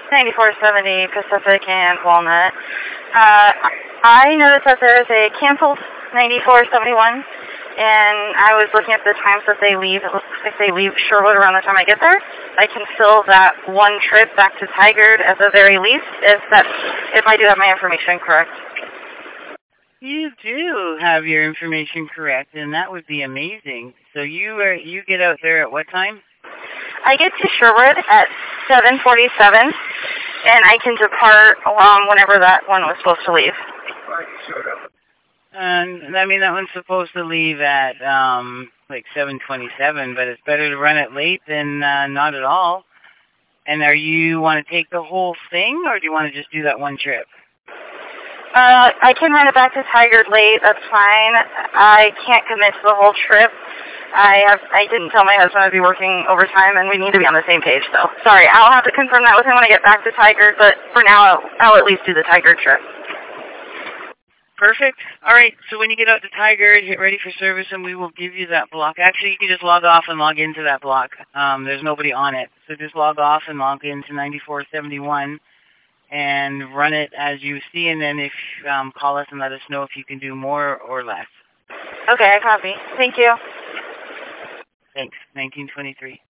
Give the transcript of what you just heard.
9470 Pacific and Walnut. I noticed that there is a canceled 9471, and I was looking at the times that they leave. It looks like they leave Sherwood around the time I get there. I can fill that one trip back to Tigard at the very least, if I do have my information correct. You do have your information correct, and that would be amazing. So you get out there at what time? I get to Sherwood at 7:47, and I can depart along whenever that one was supposed to leave. And I mean, that one's supposed to leave at like 7:27, but it's better to run it late than not at all. And you want to take the whole thing, or do you want to just do that one trip? I can run it back to Tigard late. That's fine. I can't commit to the whole trip. I didn't tell my husband I'd be working overtime, and we need to be on the same page, though. Sorry, I'll have to confirm that with him when I get back to Tigard, but for now, I'll at least do the Tigard trip. Perfect. All right, so when you get out to Tigard, get ready for service, and we will give you that block. Actually, you can just log off and log into that block. There's nobody on it, so just log off and log into 9471 and run it as you see, and then if call us and let us know if you can do more or less. Okay, I copy. Thank you. Thanks. 1923.